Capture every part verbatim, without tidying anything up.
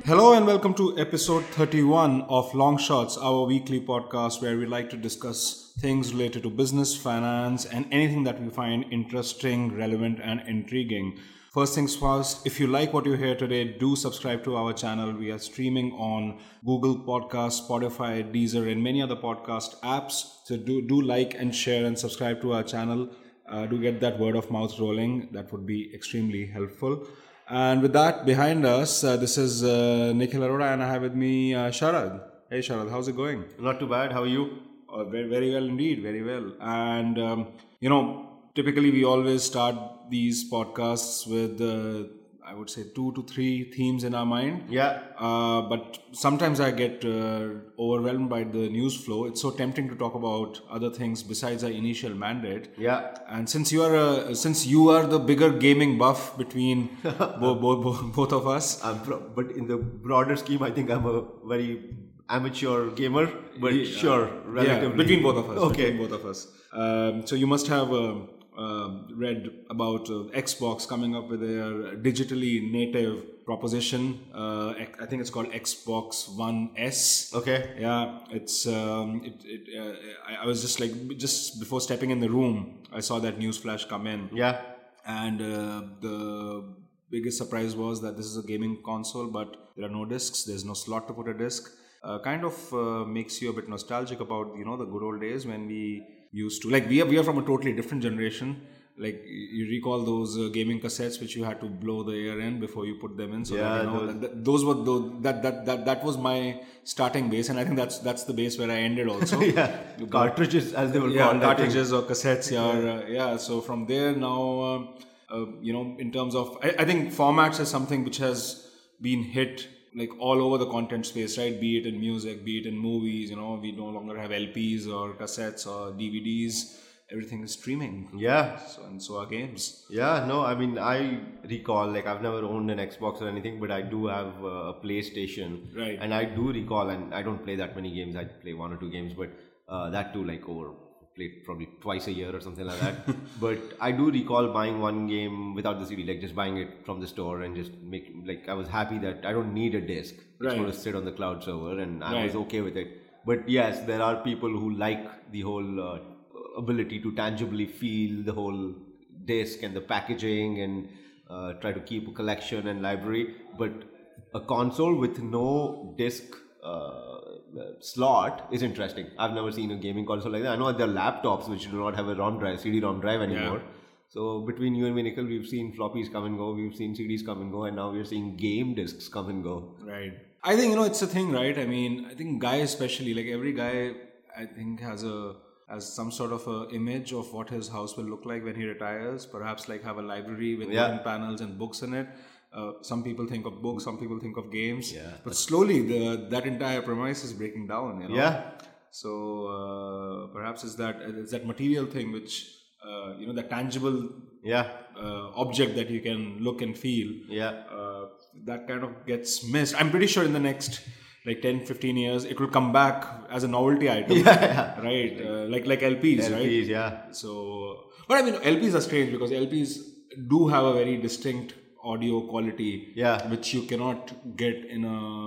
Hello and welcome to episode thirty-one of Long Shots, our weekly podcast where we like to discuss things related to business, finance, and anything that we find interesting, relevant, and intriguing. First things first, if you like what you hear today, do subscribe to our channel. We are streaming on Google Podcasts, Spotify, Deezer, and many other podcast apps. So do, do like and share and subscribe to our channel. Uh, do get that word of mouth rolling. That would be extremely helpful. And with that behind us, uh, this is uh, Nikhil Arora, and I have with me uh, Sharad. Hey Sharad, how's it going? Not too bad. How are you? Uh, very, very well indeed, very well. And, um, you know, typically we always start these podcasts with, uh, I would say, two to three themes in our mind. Yeah. Uh, but sometimes I get uh, overwhelmed by the news flow. It's so tempting to talk about other things besides our initial mandate. Yeah. And since you are a, since you are the bigger gaming buff between bo- bo- bo- both of us, I'm pro- but in the broader scheme, I think I'm a very amateur gamer. But Yeah. sure, relatively. yeah, between both of us, Okay. between both of us. Um, so you must have uh, uh, read about uh, Xbox coming up with their digitally native proposition. Uh, I think it's called Xbox One S. Okay. Yeah, it's um, it. it uh, I, I was just like just before stepping in the room, I saw that news flash come in. Yeah. And uh, the biggest surprise was that this is a gaming console, but there are no discs. There's no slot to put a disc. Uh, kind of uh, makes you a bit nostalgic about, you know, the good old days when we used to, like, we are we are from a totally different generation. Like, you recall those uh, gaming cassettes which you had to blow the air in before you put them in. So Yeah, that, you know, those- that, those were the, that that that that was my starting base, and I think that's that's the base where I ended also. Yeah. Cartridges, as they were yeah, called. I think. cartridges or cassettes. Yeah, or, uh, yeah. So from there now, um, uh, you know, in terms of, I, I think formats is something which has been hit like all over the content space, right? Be it in music, be it in movies. You know, we no longer have L Ps or cassettes or D V Ds. Everything is streaming. Yeah. So, and so are games. Yeah, no, I mean, I recall, like, I've never owned an Xbox or anything, but I do have uh, a PlayStation. Right. And I do recall, and I don't play that many games, I play one or two games, but uh, that too, like, over, played probably twice a year or something like that. But I do recall buying one game without the C D, like, just buying it from the store and just make, like, I was happy that I don't need a disc. It's Right. going to sit on the cloud server, and I was Right. okay with it. But yes, there are people who like the whole uh, ability to tangibly feel the whole disc and the packaging and uh, try to keep a collection and library. But a console with no disc uh, slot is interesting. I've never seen a gaming console like that. I know there are laptops which do not have a ROM drive, C D ROM drive anymore. Yeah. So between you and me, Nikhil, we've seen floppies come and go, we've seen C Ds come and go, and now we're seeing game discs come and go. Right. I think, you know, it's a thing, right? I mean, I think guy especially, like every guy, I think has a has some sort of a image of what his house will look like when he retires. Perhaps like have a library with Yeah. wooden panels and books in it. Uh, some people think of books, some people think of games. Yeah. But slowly, the that entire premise is breaking down. You know? Yeah. So uh, perhaps it's that it's that material thing which uh, you know, that tangible Yeah. uh, object that you can look and feel. Yeah. Uh, that kind of gets missed. I'm pretty sure in the next like ten, fifteen years, it will come back as a novelty item. Yeah. Right? Uh, like like L Ps, right? L Ps, yeah. So, but I mean, L Ps are strange because L Ps do have a very distinct audio quality, Yeah. which you cannot get in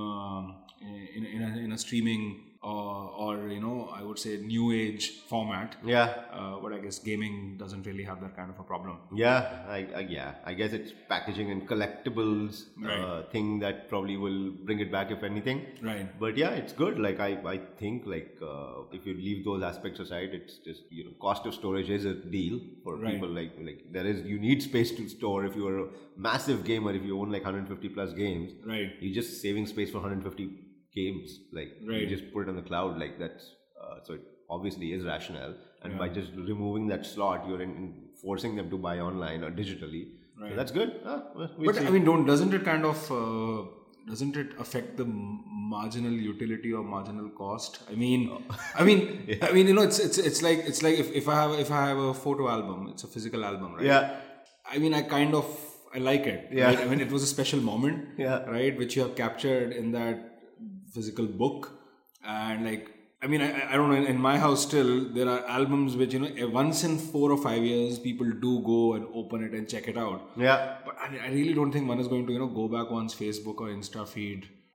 a in, in a in a streaming uh, or you know, I would say new age format. Yeah. Uh, but I guess gaming doesn't really have that kind of a problem. Yeah, I, I yeah, I guess it's packaging and collectibles uh, thing that probably will bring it back if anything. Right. But yeah, it's good. Like I, I think like uh, if you leave those aspects aside, it's just, you know, cost of storage is a deal for Right. people. Like like there is, you need space to store. If you're a massive gamer, if you own like one hundred fifty plus games, Right. you're just saving space for one hundred fifty games. Like Right. you just put it on the cloud. Like that's uh, so it obviously is rational. And by just removing that slot, you're in, in forcing them to buy online or digitally. Right. So that's good. Ah, well, we'll But see. I mean, don't doesn't it kind of uh, doesn't it affect the m- marginal utility or marginal cost? I mean, I mean, I mean, you know, it's it's it's like it's like if, if I have if I have a photo album, it's a physical album, right? yeah, I mean, I kind of I like it. Yeah. Right? I mean, it was a special moment, Yeah. right, which you have captured in that physical book, and like. I mean, I, I don't know, in my house still, there are albums which, you know, once in four or five years, people do go and open it and check it out. yeah, But I, I really don't think one is going to, you know, go back one's Facebook or Insta feed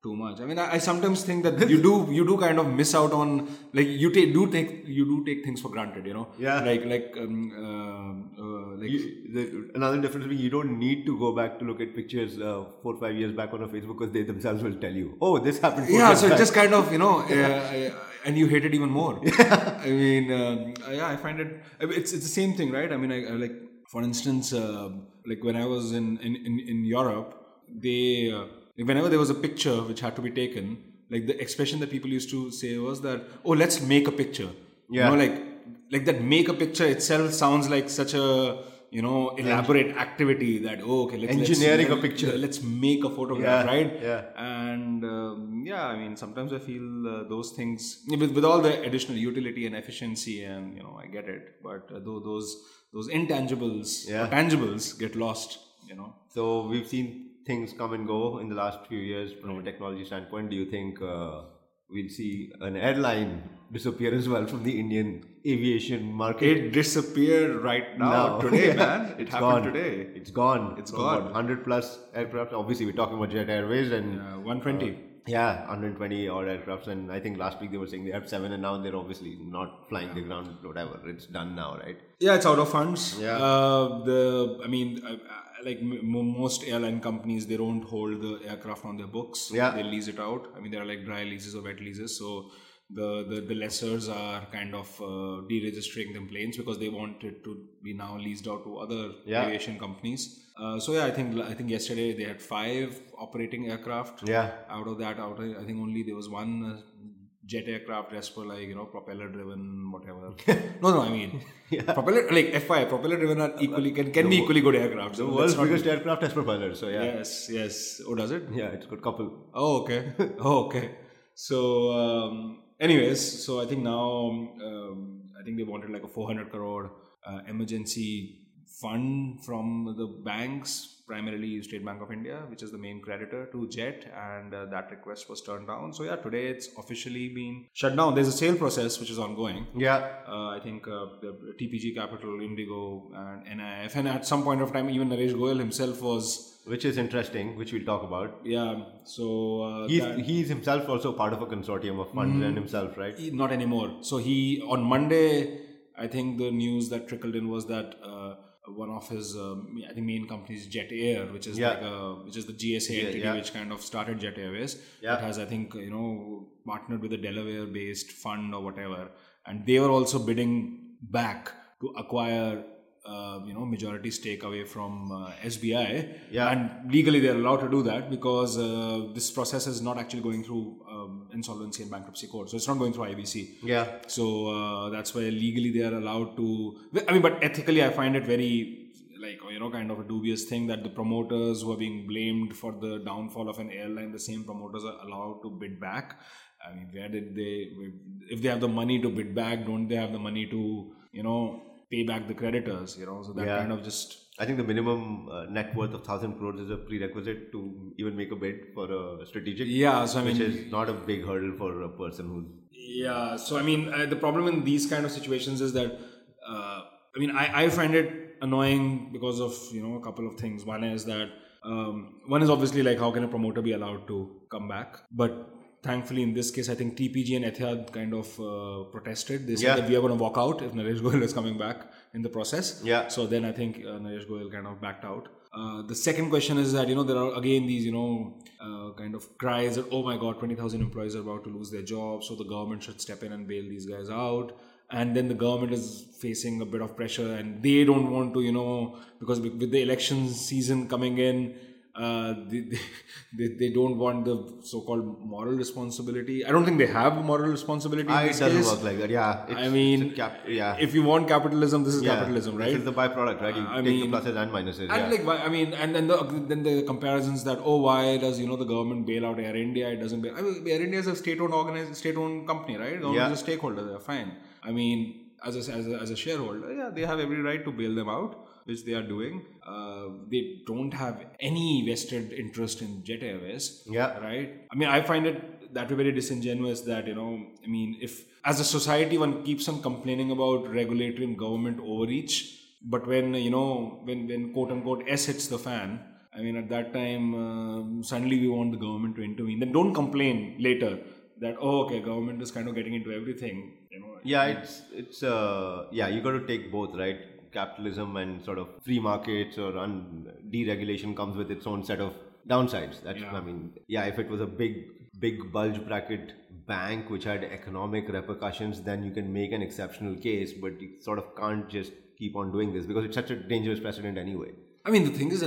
too much. I mean, I, I sometimes think that you do you do kind of miss out on, like, you take do take you do take things for granted, you know. Yeah. Like like um, uh, uh, like You, the, another difference being you don't need to go back to look at pictures uh, four or five years back on a Facebook because they themselves will tell you, oh, this happened. four yeah. years So it back. just kind of, you know, uh, and you hate it even more. I mean, um, yeah, I find it. It's it's the same thing, right? I mean, I, I like, for instance, uh, like when I was in in in, in Europe, they. Uh, Whenever there was a picture which had to be taken, like the expression that people used to say was that, oh, let's make a picture. Yeah. You know, like like that make a picture itself sounds like such a, you know, elaborate activity that, oh, okay, let's engineering let's, a picture. Let's make a photograph, Yeah, right? yeah. And um, yeah, I mean, sometimes I feel uh, those things with, with all the additional utility and efficiency, and you know, I get it, but uh, though those those intangibles Yeah. or tangibles get lost, you know. So we've seen things come and go in the last few years from a technology standpoint. Do you think uh, we'll see an airline disappear as well from the Indian aviation market? It disappeared right now, Now. today, Yeah. man. It It's happened gone. today. It's gone. It's From gone. what, one hundred plus aircraft. Obviously, we're talking about Jet Airways and Uh, one twenty. yeah, one hundred twenty odd aircrafts. And I think last week they were saying they have seven, and now they're obviously not flying the ground. Whatever, it's done now, right? Yeah, it's out of funds. Yeah. Uh, the I mean, uh, like m- most airline companies, they don't hold the aircraft on their books. Yeah. They lease it out. I mean, there are like dry leases or wet leases. So the the, the lessors are kind of uh, deregistering them planes because they want it to be now leased out to other Yeah. aviation companies. Uh, so yeah, I think I think yesterday they had five operating aircraft. Yeah. Out of that, out of, I think only there was one uh, jet aircraft, rest were like, you know, propeller driven, whatever. no, no, I mean, propeller, like F I, propeller driven are equally, can, can be equally good aircraft. The So world's let's not- biggest aircraft has propellers. So yeah, Yes, yes. Oh, does it? yeah, it's got couple. Oh, okay. Oh, okay. So, um, anyways, so I think now, um, I think they wanted like a four hundred crore uh, emergency fund from the banks, primarily State Bank of India, which is the main creditor to Jet, and uh, that request was turned down. So yeah, today it's officially been shut down. There's a sale process which is ongoing. Yeah. Uh, I think uh, the T P G Capital, Indigo, and N I F, and at some point of time, even Naresh Goyal himself was. Which is interesting, which we'll talk about. Yeah. So uh, He's that- he's himself also part of a consortium of funds and himself, right? He- not anymore. So he on Monday, I think the news that trickled in was that uh, one of his, um, I think, main companies, Jet Air, which is Yeah. like a, which is the G S A Yeah, entity yeah. which kind of started Jet Airways. Yeah. It has, I think, you know, partnered with a Delaware-based fund or whatever, and they were also bidding back to acquire. Uh, you know, majority stake away from uh, S B I, Yeah. and legally they're allowed to do that because uh, this process is not actually going through um, insolvency and bankruptcy court, so it's not going through I B C. Yeah. So uh, that's why legally they are allowed to. I mean, but ethically, I find it very like, you know, kind of a dubious thing that the promoters who are being blamed for the downfall of an airline, the same promoters are allowed to bid back. I mean, where did they? If they have the money to bid back, don't they have the money to, you know, pay back the creditors? You know, so that Yeah. kind of just. I think the minimum uh, net worth of one thousand crores is a prerequisite to even make a bid for a strategic. Yeah, so I mean, Which is not a big hurdle for a person who's. Yeah, so I mean, uh, the problem in these kind of situations is that, uh, I mean, I, I find it annoying because of, you know, a couple of things. One is that, um, one is obviously like, how can a promoter be allowed to come back? But thankfully, in this case, I think T P G and Etihad kind of uh, protested. They said Yeah. that we are going to walk out if Naresh Goyal is coming back in the process. Yeah. So then I think uh, Naresh Goyal kind of backed out. Uh, the second question is that, you know, there are again these, you know, uh, kind of cries that, oh my God, twenty thousand employees are about to lose their jobs, so the government should step in and bail these guys out. And then the government is facing a bit of pressure and they don't want to, you know, because with with the election season coming in, uh, they, they, they don't want the so-called moral responsibility. I don't think they have moral responsibility in Ah, it this doesn't case. work like that. Yeah. It's, I mean, it's a cap- yeah. if you want capitalism, this is Yeah. capitalism, right? This is the byproduct, right? You I take mean- the pluses and minuses. And yeah. like, why- I mean, and then the then the comparisons that, oh, why does, you know, the government bail out Air India? It doesn't bail. I mean, Air India is a state-owned organized, state-owned company, right? The Yeah. is a stakeholder. They're fine. I mean, as a, as a as a shareholder, yeah, they have every right to bail them out, which they are doing. Uh, they don't have any vested interest in Jet Airways. Yeah. Right. I mean, I find it that way very disingenuous that, you know, I mean, if as a society one keeps on complaining about regulatory and government overreach, but when, you know, when, when quote unquote S hits the fan I mean, at that time, um, suddenly we want the government to intervene. Then don't complain later that, oh, okay, government is kind of getting into everything. You know. Yeah, it's it's uh yeah, you got to take both, right? Capitalism and sort of free markets or un- deregulation comes with its own set of downsides. That's Yeah. I mean, yeah, if it was a big big bulge bracket bank which had economic repercussions, then you can make an exceptional case, but you sort of can't just keep on doing this because it's such a dangerous precedent anyway. I mean, the thing is that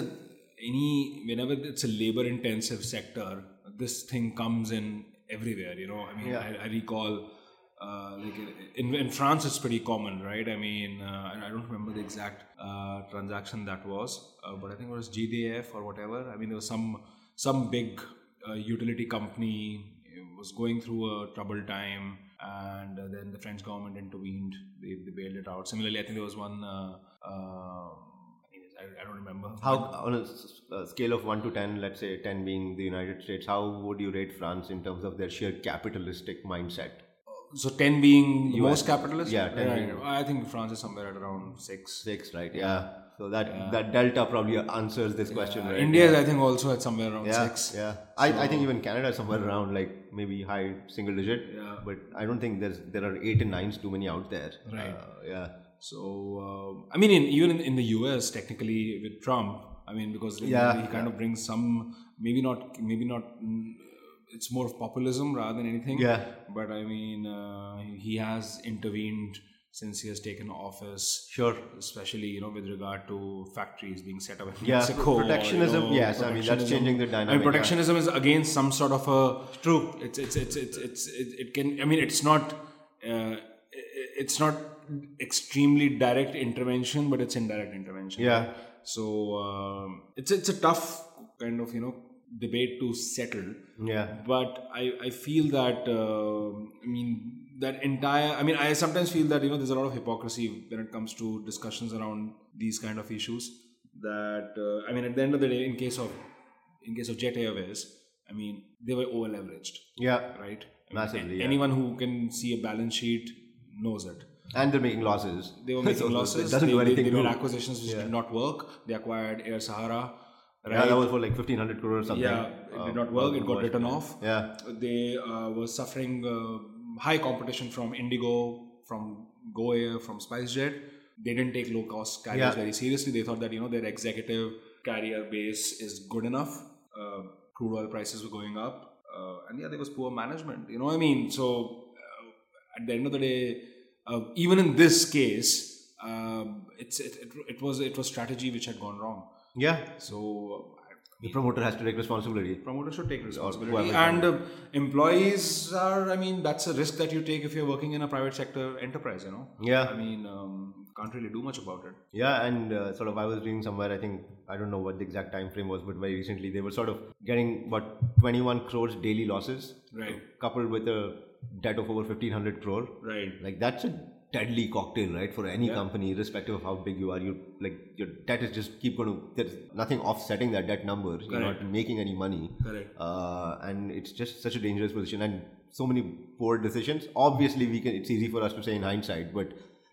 any whenever it's a labor-intensive sector, this thing comes in everywhere. You know, I mean, Yeah. I, I recall. Uh, like in, in France, it's pretty common, right? I mean, uh, I don't remember the exact uh, transaction that was, uh, but I think it was G D F or whatever. I mean, there was some some big uh, utility company was going through a troubled time, and uh, then the French government intervened. They, they bailed it out. Similarly, I think there was one. Uh, uh, I, I don't remember. How on a, s- a scale of one to ten, let's say ten being the United States, how would you rate France in terms of their sheer capitalistic mindset? So ten being the U S. most capitalist? Yeah, ten Right. being- I think France is somewhere at around six. Six, right? Yeah. So that that delta probably answers this question, Uh, right? India is, I think, also at somewhere around Yeah, six. yeah. I, I think even Canada is somewhere around like maybe high single digit. Yeah. But I don't think there's there are eight and nines too many out there. Right. Uh, yeah. So, uh, I mean, in, even in, in the U S, technically with Trump, I mean, because Yeah, he kind of brings some, maybe not, maybe not, mm, it's more of populism rather than anything. Yeah. But I mean, uh, he has intervened since he has taken office. Sure. Especially, you know, with regard to factories being set up in Yeah, Mexico. or, you protectionism, know, yes, I mean, that's protectionism. changing the I dynamic, mean, yeah. protectionism is against some sort of a true. It's it's it's it's it's it, it can. I mean, it's not. Uh, it's not extremely direct intervention, but it's indirect intervention. Yeah. So um, it's it's a tough kind of you know debate to settle. Yeah. But I, I feel that, uh, I mean, that entire, I mean, I sometimes feel that, you know, there's a lot of hypocrisy when it comes to discussions around these kind of issues. That, uh, I mean, at the end of the day, in case of, in case of Jet Airways, I mean, they were over leveraged, Yeah. right? I mean, Massively, yeah. Anyone who can see a balance sheet knows it. And they're making losses. They were making So losses. It doesn't they, do they, anything they good. made acquisitions which Yeah. did not work. They acquired Air Sahara. Right? Yeah, that was for like fifteen hundred crore or something. Yeah, it did not work. It got written off. Yeah. They uh, were suffering uh, high competition from Indigo, from Go Air, from SpiceJet. They didn't take low cost carriers Yeah. very seriously. They thought that you know their executive carrier base is good enough. Uh, crude oil prices were going up, uh, and yeah, there was poor management. You know what I mean? So uh, at the end of the day, uh, even in this case, um, it's it, it, it was it was strategy which had gone wrong. Yeah. So. The promoter has to take responsibility. Promoter should take responsibility. whoever And uh, employees are, I mean, that's a risk that you take if you're working in a private sector enterprise, you know? Yeah. I mean, um, can't really do much about it. Yeah, and uh, sort of I was reading somewhere, I think, I don't know what the exact time frame was, but very recently they were sort of getting, what, twenty-one crores daily losses. Right. Coupled with a debt of over fifteen hundred crore. Right. Like, that's a deadly cocktail, right? For any Yeah. company, irrespective of how big you are, you like your debt is just keep going to, there's nothing offsetting that debt number. You're Correct. not making any money. Correct. Uh, and it's just such a dangerous position and so many poor decisions. Obviously, we can, it's easy for us to say in hindsight, but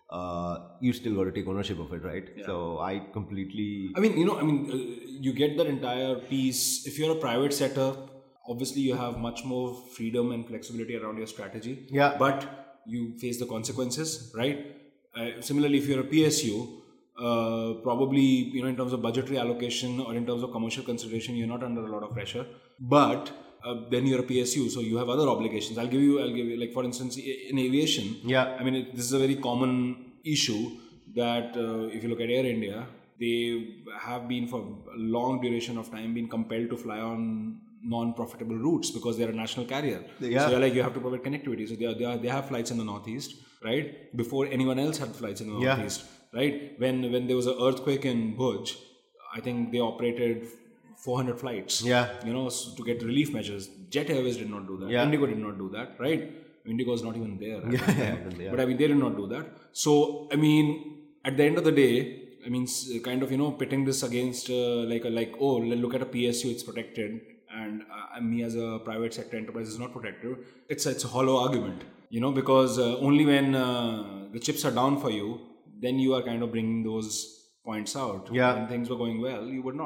uh, you still got to take ownership of it, right? Yeah. So I completely. I mean, you know, I mean, uh, you get that entire piece. If you're a private setup, obviously you have much more freedom and flexibility around your strategy. Yeah. But you face the consequences, right? Uh, similarly, if you're a P S U, uh, probably, you know, in terms of budgetary allocation or in terms of commercial consideration, you're not under a lot of pressure. But uh, then you're a P S U, so you have other obligations. I'll give you, I'll give you, like for instance, in aviation. Yeah. I mean, it, this is a very common issue that uh, if you look at Air India, they have been for a long duration of time been compelled to fly on non-profitable routes because they're a national carrier. Yeah. So you're like, you have to provide connectivity. So they, are, they, are, they have flights in the Northeast, right? Before anyone else had flights in the Yeah. Northeast, right? When when there was an earthquake in Bhuj, I think they operated four hundred flights. Yeah. You know, so to get relief measures. Jet Airways did not do that. Yeah. Indigo did not do that, right? Indigo is not even there. at that Yeah. time. Yeah. But I mean, they did not do that. So, I mean, at the end of the day, I mean, s- kind of, you know, pitting this against uh, like, a, like, oh, look at a P S U, it's protected. And uh, me as a private sector enterprise is not protected. It's a, it's a hollow argument, you know, because uh, only when uh, the chips are down for you, then you are kind of bringing those points out. Yeah. When things were going well, you would not.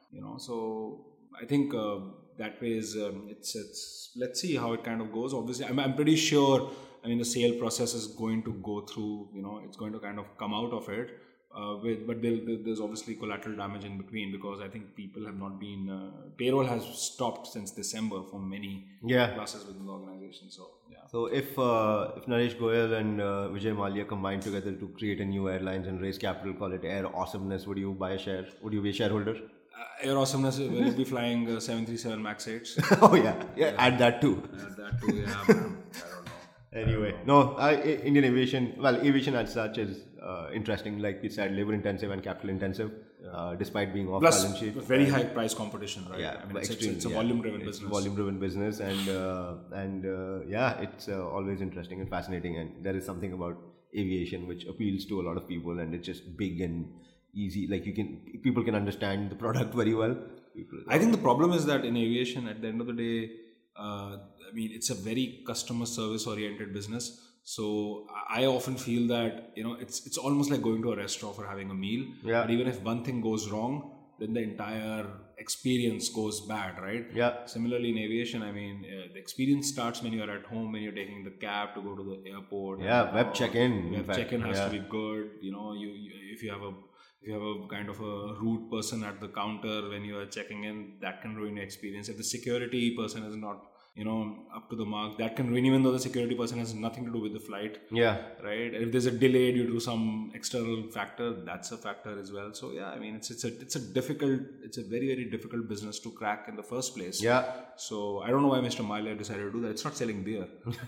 You know, so I think uh, that way is um, it's it's. Let's see how it kind of goes. Obviously, I'm I'm pretty sure. I mean, the sale process is going to go through. You know, it's going to kind of come out of it. Uh, with, but there, there's obviously collateral damage in between because I think people have not been uh, payroll has stopped since December for many yeah. classes within the organization. So yeah. So if uh, if Naresh Goyal and uh, Vijay Mallya combine together to create a new airlines and raise capital, call it Air Awesomeness, would you buy a share? Would you be a shareholder? Uh, Air Awesomeness will be flying uh, seven thirty-seven Max eights. Oh yeah, yeah, add that too. Add that too, yeah. Man. I don't know. Anyway, no, I, Indian aviation, well, aviation as such is uh, interesting, like we said, labor intensive and capital intensive, uh, despite being off Plus, balance sheet. very high price competition, right? Yeah, I mean, it's, extreme, it's, it's a yeah. volume driven It's business. volume driven business, and uh, and uh, yeah, it's uh, always interesting and fascinating. And there is something about aviation which appeals to a lot of people, and it's just big and easy. Like you can, people can understand the product very well. People, I think the problem is that in aviation, at the end of the day, uh, I mean, it's a very customer service oriented business. So I often feel that, you know, it's it's almost like going to a restaurant for having a meal. Yeah. But even if one thing goes wrong, then the entire experience goes bad, right? Yeah. Similarly in aviation, I mean, uh, the experience starts when you are at home, when you're taking the cab to go to the airport. Yeah, and, web uh, check-in. Web check-in has yeah. to be good. You know, you, you if you have a if you have a kind of a rude person at the counter when you are checking in, that can ruin your experience. If the security person is not, you know, up to the mark, that can ruin, even though the security person has nothing to do with the flight. Yeah. Right. If there's a delay due to some external factor, that's a factor as well. So yeah, I mean, it's it's a it's a difficult, it's a very very difficult business to crack in the first place. Yeah. So I don't know why Mister Mallya decided to do that. It's not selling beer.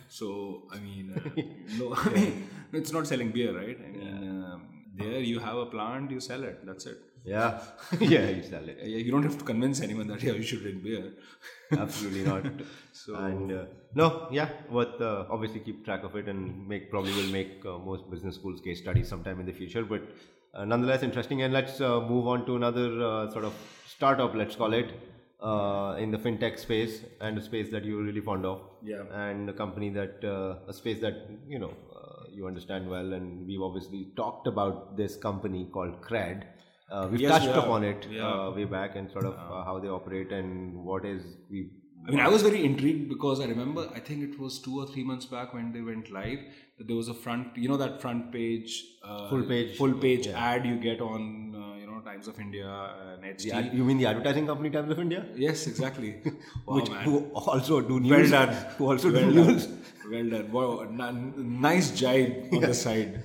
So I mean, uh, no, I mean, it's not selling beer, right? I mean, yeah. um, there you have a plant, you sell it. That's it. Yeah. Yeah, you sell it. You don't have to convince anyone that yeah, you should drink beer. Absolutely not. So and uh, no, yeah, worth uh, obviously keep track of it and make probably will make uh, most business schools case studies sometime in the future. But uh, nonetheless, interesting. And let's uh, move on to another uh, sort of startup, let's call it, uh, in the fintech space, and a space that you're really fond of. Yeah. And a company that uh, a space that you know uh, you understand well, and we've obviously talked about this company called Cred. Uh, we've yes, touched yeah. upon it yeah. uh, way back and sort of uh, how they operate and what is we. I mean, I was very intrigued because I remember, I think it was two or three months back when they went live, that there was a front, you know, that front page, uh, full page, full page yeah. ad you get on, uh, you know, Times of India and H T. Ad, you mean the advertising company Times of India? Yes, exactly. Wow, Which man. who also do news. Well done. Who also well do done. news. Well done. Wow, n- nice jibe on Yeah. the side.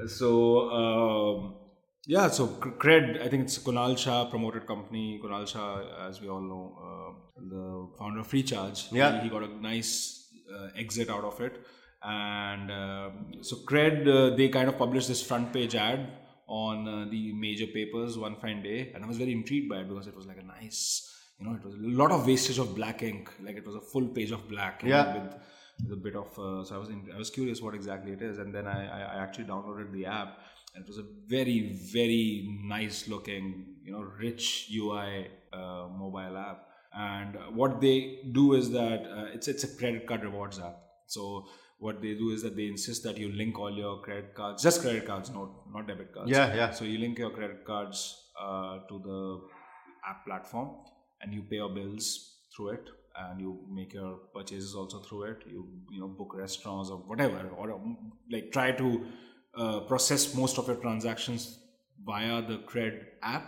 So, um, yeah, so Cred, I think it's Kunal Shah promoted company. Kunal Shah, as we all know, uh, the founder of Freecharge. Yeah. He, he got a nice uh, exit out of it. And um, so Cred, uh, they kind of published this front page ad on uh, the major papers one fine day. And I was very intrigued by it because it was like a nice, you know, it was a lot of wastage of black ink. Like it was a full page of black. you Yeah. know, with, with a bit of, uh, so I was in, I was curious what exactly it is. And then I, I, I actually downloaded the app. And it was a very, very nice looking, you know, rich U I uh, mobile app. And what they do is that uh, it's it's a credit card rewards app. So what they do is that they insist that you link all your credit cards, just credit cards, not not debit cards. Yeah, yeah. So you link your credit cards uh, to the app platform, and you pay your bills through it, and you make your purchases also through it. You you know book restaurants or whatever, or like try to Uh, process most of your transactions via the Cred app,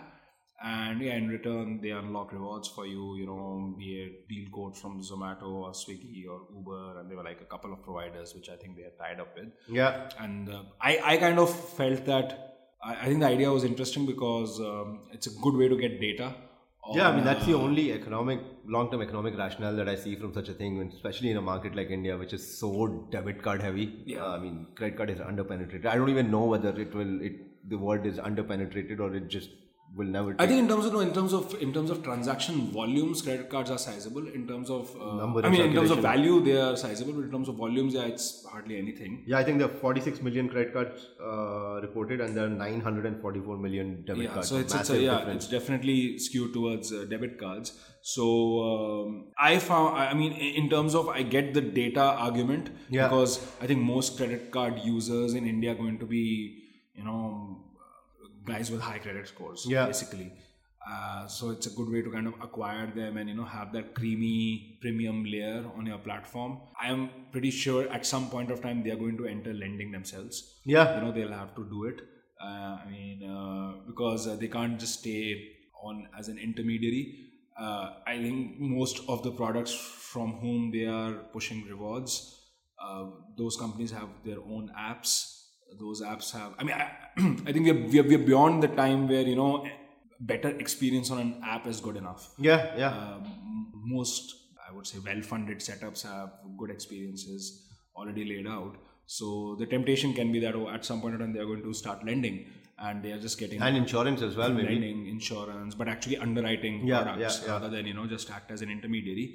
and yeah, in return they unlock rewards for you, you know, be it deal codes from Zomato or Swiggy or Uber, and they were like a couple of providers which I think they are tied up with. Yeah. And uh, I, I kind of felt that I, I think the idea was interesting because um, it's a good way to get data. Yeah, I mean, that's the uh, only economic, long-term economic rationale that I see from such a thing, especially in a market like India, which is so debit card heavy. Yeah. Uh, I mean, credit card is under-penetrated. I don't even know whether it will, it the word is under-penetrated or it just will never take. I think in terms of no, in terms of in terms of transaction volumes, credit cards are sizable. In terms of uh, Number I and mean, in terms of circulation. value, they are sizable. But in terms of volumes, yeah, it's hardly anything. Yeah, I think there are forty-six million credit cards uh, reported and there are nine hundred forty-four million debit Yeah, cards. so it's, it's a, Massive yeah, difference. it's definitely skewed towards uh, debit cards. So um, I found, I mean, in terms of, I get the data argument Yeah. because I think most credit card users in India are going to be, you know, guys with high credit scores, Yeah. basically. Uh, so it's a good way to kind of acquire them and, you know, have that creamy premium layer on your platform. I'm pretty sure at some point of time they are going to enter lending themselves. Yeah. You know, they'll have to do it. Uh, I mean, uh, because uh, they can't just stay on as an intermediary. Uh, I think most of the products from whom they are pushing rewards, uh, those companies have their own apps. Those apps have, I mean, I, I think we're, we're, we're beyond the time where, you know, better experience on an app is good enough. Yeah, yeah. Uh, most, I would say, well-funded setups have good experiences already laid out. So the temptation can be that oh, at some point in time they are going to start lending, and they are just getting and insurance as well, maybe lending, insurance, but actually underwriting yeah, products yeah, yeah. rather than, you know, just act as an intermediary.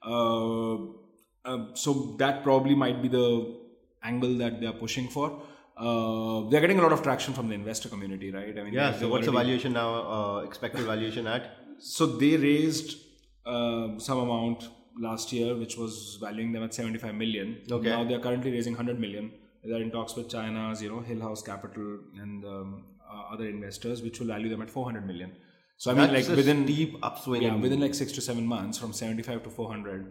Uh, uh, so that probably might be the angle that they are pushing for. Uh, they're getting a lot of traction from the investor community, right? I mean, yeah. they- So they've what's the already- valuation now? Uh, expected valuation at? So they raised uh, some amount last year, which was valuing them at seventy-five million. Okay. Now they are currently raising one hundred million. They're in talks with China's, you know, Hill House Capital and um, uh, other investors, which will value them at four hundred million. So I mean, That's like a within steep upswing. yeah, in- within like six to seven months, from seventy-five to four hundred.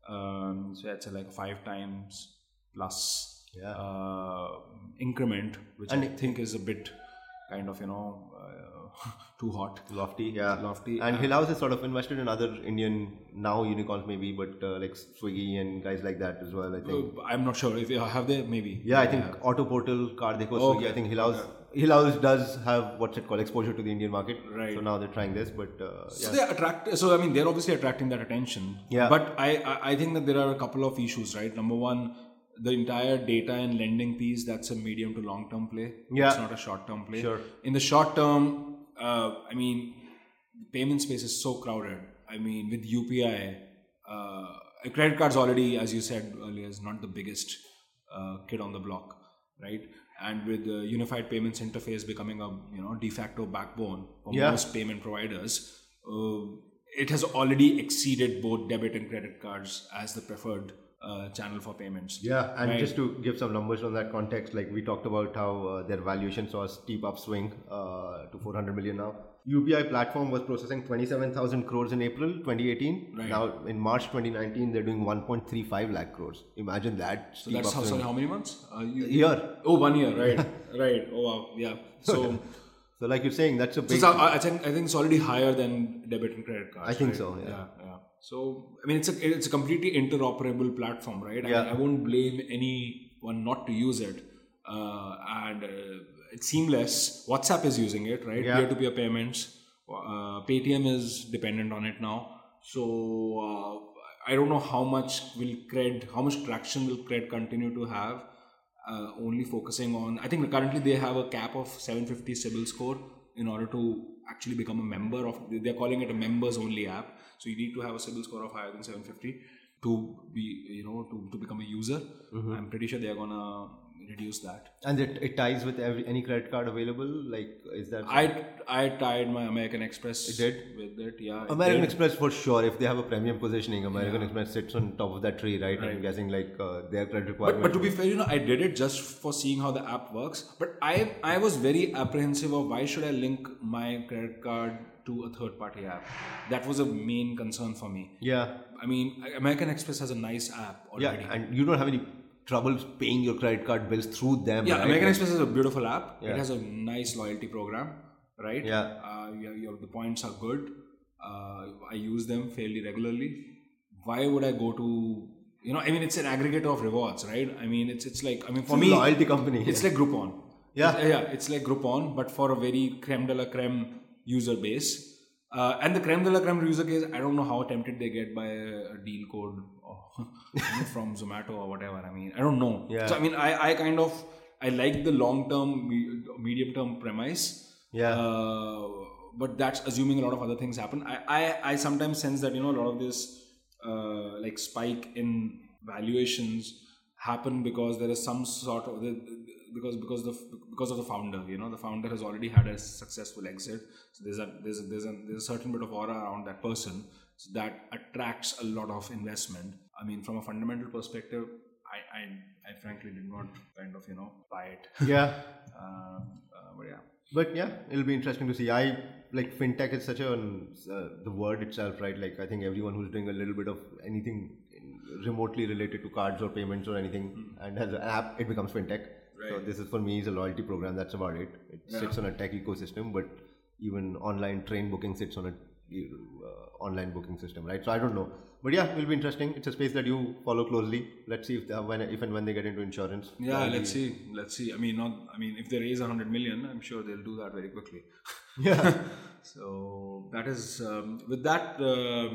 Um, so that's a, like a five times plus Yeah. uh, increment, which And I think is a bit kind of, you know, uh, too hot. Lofty, yeah. Lofty. And Uh, Hill House is sort of invested in other Indian now unicorns, maybe, but uh, like Swiggy and guys like that as well, I think. Uh, I'm not sure if you have they maybe. Yeah, I think Auto Portal, Car Dekho, Swiggy. Okay, I think Hill House, Hill House does have what's it called, exposure to the Indian market. Right. So now they're trying this, but uh, So yeah. they attract. So I mean, they're obviously attracting that attention. Yeah. But I, I I think that there are a couple of issues, right? Number one, the entire data and lending piece, that's a medium to long term play. Yeah. It's not a short term play. Sure. In the short term, uh, I mean, payment space is so crowded. I mean, with U P I, uh, credit cards already, as you said earlier, is not the biggest uh, kid on the block, right? And with the unified payments interface becoming a, you know, de facto backbone for Yeah. most payment providers, uh, it has already exceeded both debit and credit cards as the preferred uh, channel for payments. Yeah, and Right. just to give some numbers on that context, like we talked about how uh, their valuation saw a steep upswing uh, to four hundred million now. U P I platform was processing twenty-seven thousand crores in April twenty eighteen. Right. Now in March twenty nineteen, they're doing one point three five lakh crores. Imagine that. So that's how, sorry, how many months? Uh, you, Year. Oh, one year, right? Right. Oh, wow. Yeah. So, So like you're saying, that's a so big. it's, uh, I think I think it's already higher than debit and credit cards. I think right? so, yeah. yeah. Yeah. So I mean, it's a it's a completely interoperable platform, right? I, Yeah. mean, I won't blame anyone not to use it. Uh, and uh, it's seamless. WhatsApp is using it, right? Yeah. Peer-to-peer payments. Uh, Paytm is dependent on it now. So uh, I don't know how much will Cred, how much traction will Cred continue to have. Uh, only focusing on, I think currently they have a cap of seven fifty CIBIL score in order to actually become a member of, they're calling it a members only app. So you need to have a CIBIL score of higher than seven fifty to be, you know, to, to become a user. Mm-hmm. I'm pretty sure they're gonna reduce that. And it, it ties with every, any credit card available? Like, is that. I I tied my American Express It did? with it, yeah. it American did. Express for sure. If they have a premium positioning, American Express sits on top of that tree, right? I'm Right. guessing like uh, their credit But, requirement. but to be fair, you know, I did it just for seeing how the app works. But I I was very apprehensive of why should I link my credit card to a third party app. That was a main concern for me. yeah, I mean, American Express has a nice app yeah, already. and you don't have any trouble paying your credit card bills through them. Yeah, right? American Like, Express is a beautiful app. Yeah. It has a nice loyalty program, right? Yeah. Uh, you you the points are good. Uh, I use them fairly regularly. Why would I go to, you know, I mean, it's an aggregator of rewards, right? I mean, it's it's like, I mean, for It's a me, loyalty company. it's like Groupon. Yeah. It's- yeah, it's like Groupon, but for a very creme de la creme user base. Uh, and the creme de la creme user case, I don't know how tempted they get by a, a deal code or, you know, from Zomato or whatever. I mean, I don't know. Yeah. So, I mean, I, I kind of, I like the long-term, me- medium-term premise. Yeah. Uh, but that's assuming a lot of other things happen. I, I, I sometimes sense that, you know, a lot of this uh, like spike in valuations happen because there is some sort of, because because the because of the founder, you know, the founder has already had a successful exit. So there's a there's a, there's a there's a certain bit of aura around that person, so that attracts a lot of investment. I mean, from a fundamental perspective, I, I, I frankly did not kind of, you know, buy it. Yeah. uh, uh, but yeah. But yeah, it'll be interesting to see. I like fintech is such a uh, the word itself, right? Like I think everyone who's doing a little bit of anything remotely related to cards or payments or anything mm. and has an app, it becomes fintech. Right. So this is for me is a loyalty program. That's about it. It yeah. sits on a tech ecosystem, but even online train booking sits on a uh, online booking system, right? So I don't know, but yeah, it will be interesting. It's a space that you follow closely. Let's see if they have, when if and when they get into insurance. Yeah, let's be... see. Let's see. I mean, not. I mean, if they raise a hundred million, I'm sure they'll do that very quickly. Yeah. So that is um, with that. Uh,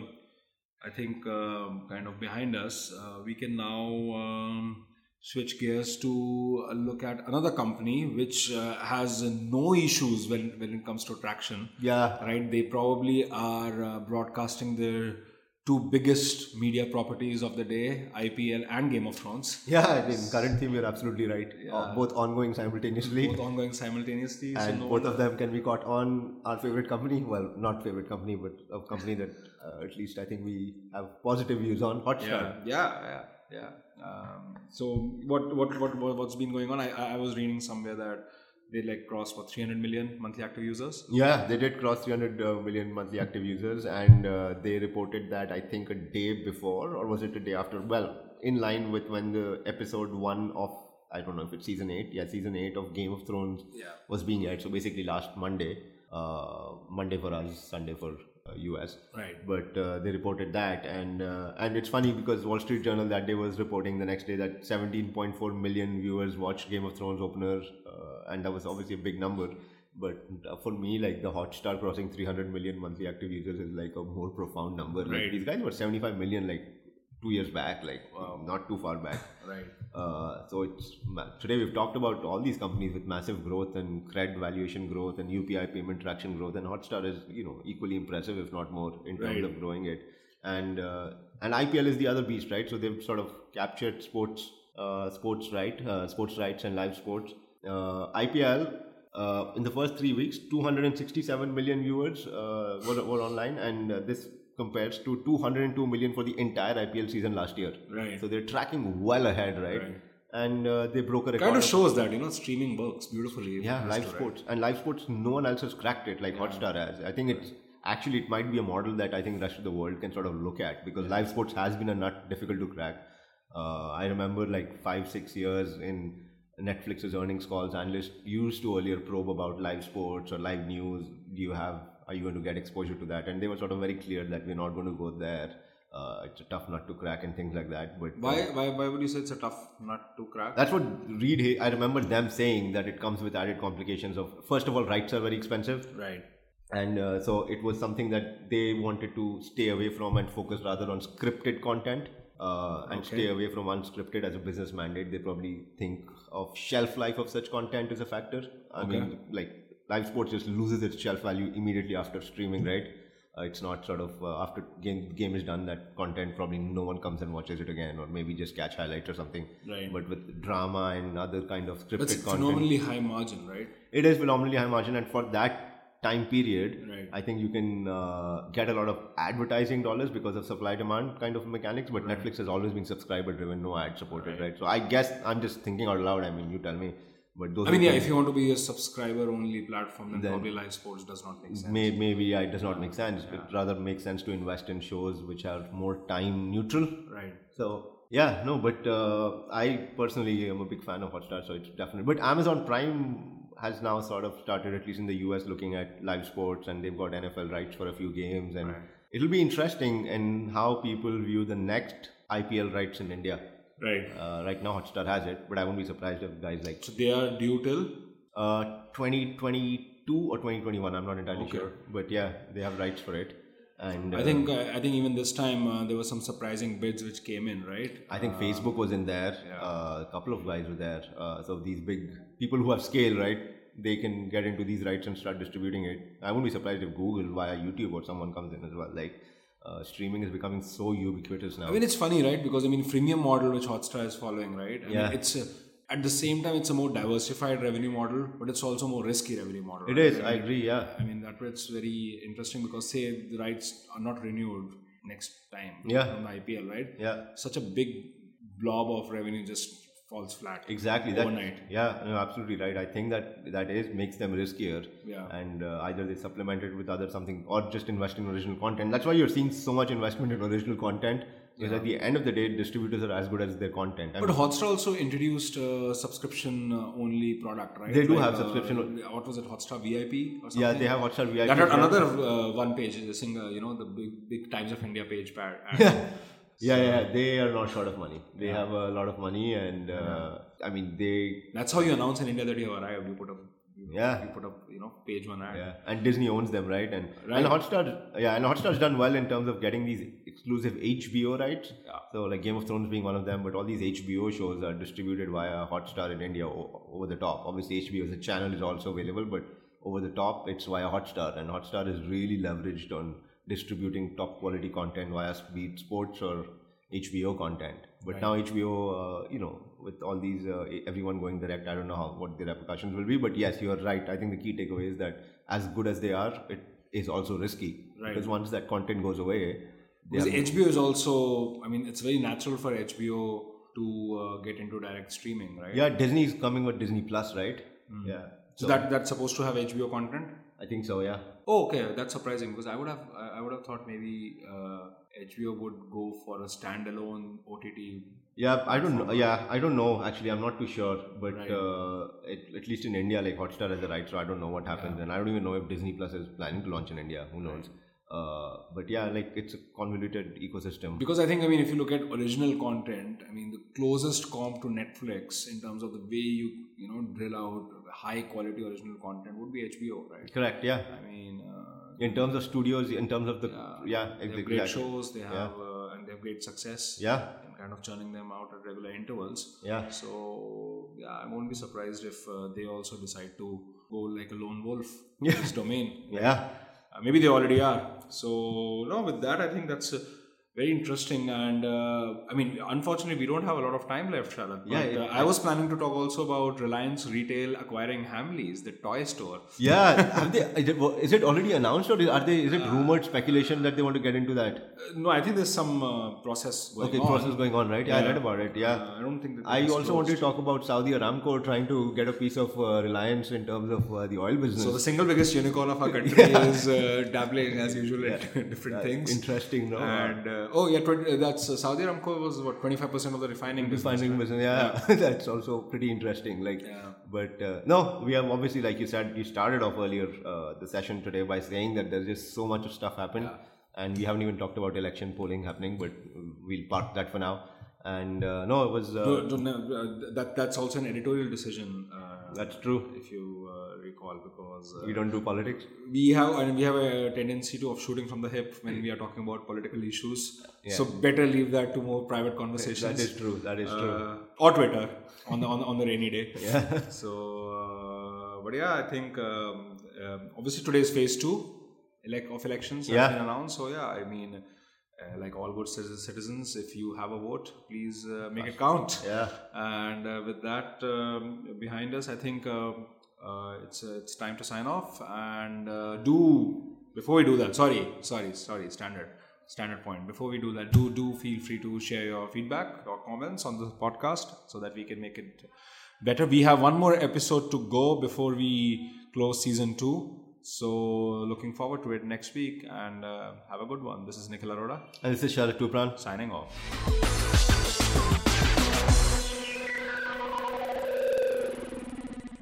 I think um, kind of behind us, uh, we can now um, switch gears to uh, look at another company which uh, has uh, no issues when, when it comes to traction. Yeah. Right? They probably are uh, broadcasting their two biggest media properties of the day, I P L and Game of Thrones. Yeah, I mean, current theme, you're absolutely right. Yeah. Uh, both ongoing simultaneously. Both ongoing simultaneously. And so no both of them can be caught on our favorite company. Well, not favorite company, but a company that uh, at least I think we have positive views on, Hotstar. Yeah, yeah, yeah. yeah. Um, so what, what, what, what's been going on? I, I was reading somewhere that they like crossed what three hundred million monthly active users. Yeah, they did cross three hundred uh, million monthly active users, and uh, they reported that I think a day before, or was it a day after? Well, in line with when the episode one of, I don't know if it's season eight, yeah, season eight of Game of Thrones yeah. was being aired. So basically last Monday, uh, Monday for us, Sunday for uh, U S. Right. But uh, they reported that, and uh, and it's funny because Wall Street Journal that day was reporting the next day that seventeen point four million viewers watched Game of Thrones opener. Uh, and that was obviously a big number, but for me, like the Hotstar crossing three hundred million monthly active users is like a more profound number. Right. Like these guys were seventy-five million like two years back, like wow. not too far back. Right. Uh, so it's today we've talked about all these companies with massive growth and cred valuation growth and U P I payment traction growth, and Hotstar is you know equally impressive, if not more, in terms right. of growing it. And uh, and I P L is the other beast, right? So they've sort of captured sports, uh, sports right, uh, sports rights and live sports. Uh, I P L uh, in the first three weeks, two hundred sixty-seven million viewers uh, were, were online, and uh, this compares to two hundred two million for the entire I P L season last year. Right. So they're tracking well ahead, right? right. And uh, they broke a record. Kind of shows that you know streaming works beautifully. Yeah, live sports right. and live sports. No one else has cracked it like yeah. Hotstar has. I think it's actually it might be a model that I think the rest of the world can sort of look at because live sports has been a nut difficult to crack. Uh, I remember like five six years in Netflix's earnings calls, analysts used to earlier probe about live sports or live news. Do you have, are you going to get exposure to that? And they were sort of very clear that we're not going to go there. Uh, it's a tough nut to crack and things like that. But why, uh, why, why would you say it's a tough nut to crack? That's what Reed, I remember them saying that it comes with added complications of, first of all, rights are very expensive. Right. And uh, so it was something that they wanted to stay away from and focus rather on scripted content. Uh, and okay. stay away from unscripted as a business mandate. They probably think of shelf life of such content as a factor. I okay. mean, like live sports just loses its shelf value immediately after streaming, right? Uh, it's not sort of uh, after game game is done, that content probably no one comes and watches it again, or maybe just catch highlights or something. Right. But with drama and other kind of scripted it's content, phenomenally high margin, right? It is phenomenally high margin, and for that time period, right. I think you can uh, get a lot of advertising dollars because of supply demand kind of mechanics, but right. Netflix has always been subscriber driven, no ad supported, right. right? So I guess I'm just thinking out loud. I mean, you tell me. But those I mean, yeah, if you want to be a subscriber only platform, then, then probably live sports does not make sense. May, maybe yeah, it does not make sense. Yeah. It rather makes sense to invest in shows which are more time neutral. Right. So yeah, no, but uh, I personally am a big fan of Hotstar, so it's definitely. But Amazon Prime has now sort of started, at least in the U S, looking at live sports, and they've got N F L rights for a few games, and right. it'll be interesting in how people view the next I P L rights in India. Right. Uh, right now, Hotstar has it, but I won't be surprised if guys like. So they are due till uh, twenty twenty-two or twenty twenty-one. I'm not entirely okay. sure, but yeah, they have rights for it. And I uh, think uh, I think even this time uh, there were some surprising bids which came in, right? I think uh, Facebook was in there. Yeah. Uh, a couple of guys were there. Uh, so these big people who have scale, right? They can get into these rights and start distributing it. I wouldn't be surprised if Google via YouTube or someone comes in as well. Like uh, streaming is becoming so ubiquitous now. I mean, it's funny, right? Because I mean, freemium model which Hotstar is following, right? I yeah. mean, it's a, at the same time it's a more diversified revenue model, but it's also more risky revenue model. It right? is. I, I agree. Yeah. I mean, that it's very interesting because say the rights are not renewed next time yeah. from the I P L, right? Yeah. Such a big blob of revenue just falls flat. Exactly. Overnight. That, yeah, no, absolutely right. I think that that is makes them riskier. Yeah. And uh, either they supplement it with other something or just invest in original content. That's why you're seeing so much investment in original content. Because yeah. at the end of the day, distributors are as good as their content. I but mean, Hotstar also introduced a subscription-only product, right? They do like, have subscription. Uh, what was it, Hotstar V I P or something? Yeah, they have Hotstar V I P. That had another uh, one page, using, uh, you know, the big, big Times of India page. Pad. yeah, yeah, yeah. They are not short of money. They yeah. have a lot of money, and uh, yeah. I mean, they. That's how you announce in India that you have arrived. You put up. You yeah, you put up, you know, page one ad. Yeah, and Disney owns them, right? And right. and Hotstar, yeah, and Hotstar's done well in terms of getting these exclusive H B O rights. Yeah. So like Game of Thrones being one of them, but all these H B O shows are distributed via Hotstar in India o- over the top. Obviously, H B O as a channel is also available, but over the top it's via Hotstar, and Hotstar is really leveraged on distributing top quality content via be it sports or H B O content. But right. now H B O, uh, you know, with all these, uh, everyone going direct, I don't know how what the repercussions will be. But yes, you are right. I think the key takeaway is that as good as they are, it is also risky. Right. Because once that content goes away, because H B O is also, I mean, it's very natural for H B O to uh, get into direct streaming, right? Yeah, Disney is coming with Disney Plus, right? Mm. Yeah. So, so that that's supposed to have H B O content? I think so, yeah. Oh, okay, that's surprising because I would have I would have thought maybe uh, H B O would go for a standalone O T T. Yeah, I don't know. Yeah, I don't know. Actually, I'm not too sure. But right. uh, it, at least in India, like Hotstar has the rights, so I don't know what happens. Yeah. And I don't even know if Disney Plus is planning to launch in India. Who knows? Right. Uh, but yeah, like it's a convoluted ecosystem. Because I think, I mean, if you look at original content, I mean, the closest comp to Netflix in terms of the way you, you know, drill out high quality original content would be H B O, right? Correct, yeah. I mean, uh, in terms of studios, in terms of the, yeah, yeah they exactly. have great shows, they have, yeah. uh, and they have great success. Yeah. And kind of churning them out at regular intervals. Yeah. So, yeah, I won't be surprised if uh, they also decide to go like a lone wolf in yeah. this domain. Yeah. Uh, maybe they already are. So, no, with that, I think that's uh, very interesting. And uh, I mean, unfortunately, we don't have a lot of time left, Sharat. Yeah, but, it, uh, I was planning to talk also about Reliance Retail acquiring Hamleys, the toy store. Yeah, have they? Is it, is it already announced, or are they? Is it rumored speculation that they want to get into that? Uh, no, I think there's some uh, process going okay, on. Okay, process going on, right? Yeah, yeah, I read about it. Yeah, uh, I don't think that. I also want to talk about Saudi Aramco trying to get a piece of uh, Reliance in terms of uh, the oil business. So the single biggest unicorn of our country yeah. is uh, dabbling as usual yeah. in different That's things. Interesting, no? And uh, oh yeah, twenty, that's uh, Saudi Aramco was what twenty-five percent of the refining business. Refining business, yeah. yeah. That's also pretty interesting. Like, yeah. but uh, no, we have obviously, like you said, you started off earlier uh, the session today by saying that there's just so much of stuff happened, yeah. and we haven't even talked about election polling happening, but we'll park that for now. And uh, no, it was uh, do, do, uh, that that's also an editorial decision. Uh, that's true, if you uh, recall, because uh, we don't do politics. We have and we have a tendency to of shooting from the hip when we are talking about political issues. Yeah. So better leave that to more private conversations. That is true. That is true. Uh, or Twitter on the on the, on the rainy day. Yeah. So, uh, but yeah, I think um, uh, obviously today is phase two elect of elections has yeah. been announced. So yeah, I mean. Uh, like all good citizens, if you have a vote, please uh, make it count. Yeah. And uh, with that um, behind us, I think uh, uh, it's uh, it's time to sign off. And uh, do before we do that, sorry, sorry, sorry, standard standard point. Before we do that, do do feel free to share your feedback or comments on the podcast so that we can make it better. We have one more episode to go before we close season two. So, looking forward to it next week and uh, have a good one. This is Nikhil Arora. And this is Sharat Tupran. Signing off.